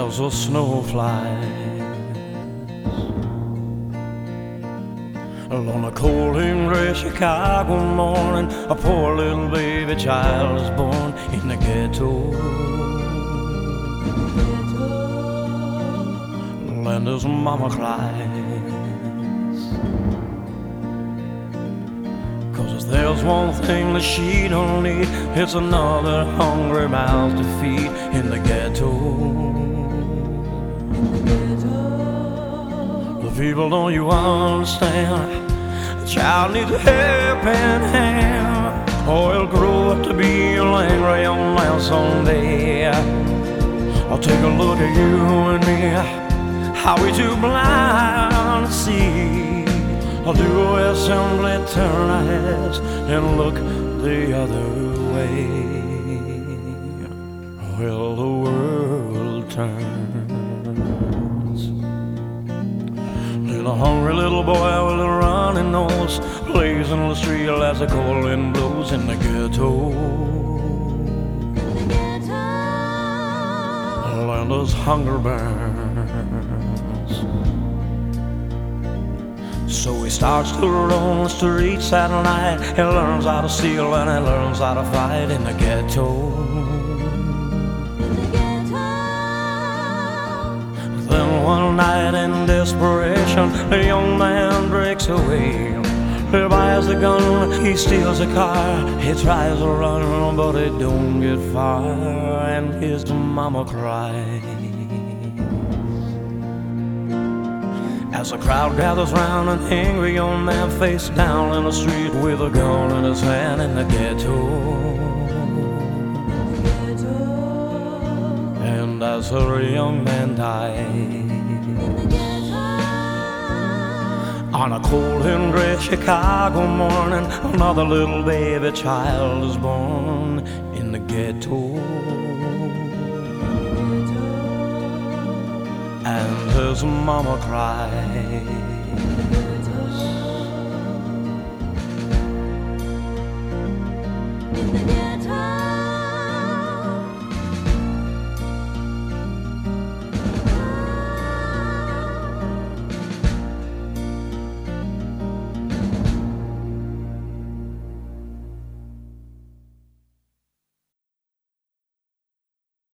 as the snow flies. On a cold and gray Chicago morning, a poor little baby child is born in the ghetto. And his mama cries, 'cause if there's one thing that she don't need, it's another hungry mouth to feed in the ghetto. The people, don't you understand? The child needs a helping hand, or he'll grow up to be an angry young man someday. I'll take a look at you and me. Are we too blind to see? Or do we simply turn our heads and look the other way? Well, the world turns. And a hungry little boy with a runny nose plays in the street as the cold wind blows in the ghetto. And his hunger burns. So he starts to roam the streets at night. He learns how to steal and he learns how to fight in the ghetto. Then one night in desperation, the young man breaks away. He buys a gun, he steals a car. He tries to run, but he don't get far. And his mama cries as the crowd gathers round an angry young man face down in the street with a gun in his hand in the ghetto. And as her young man dies, on a cold and gray Chicago morning, another little baby child is born in the ghetto. And his mama cried.